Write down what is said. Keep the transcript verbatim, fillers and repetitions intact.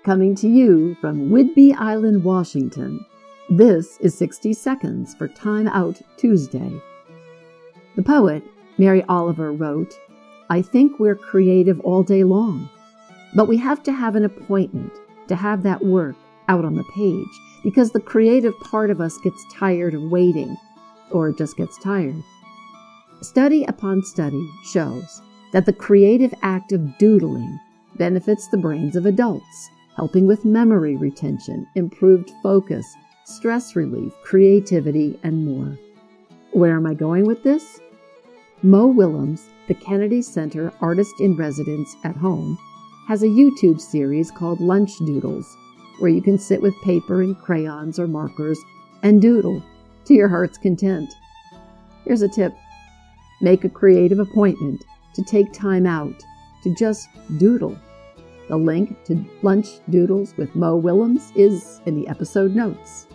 Coming to you from Whidbey Island, Washington, this is sixty seconds for Time Out Tuesday. The poet, Mary Oliver, wrote, "I think we're creative all day long, but we have to have an appointment to have that work out on the page because the creative part of us gets tired of waiting, or just gets tired." Study upon study shows that the creative act of doodling benefits the brains of adults, helping with memory retention, improved focus, stress relief, creativity, and more. Where am I going with this? Mo Willems, the Kennedy Center Artist-in-Residence at Home, has a YouTube series called Lunch Doodles, where you can sit with paper and crayons or markers and doodle to your heart's content. Here's a tip. Make a creative appointment to take time out to just doodle. The link to Lunch Doodles with Mo Willems is in the episode notes.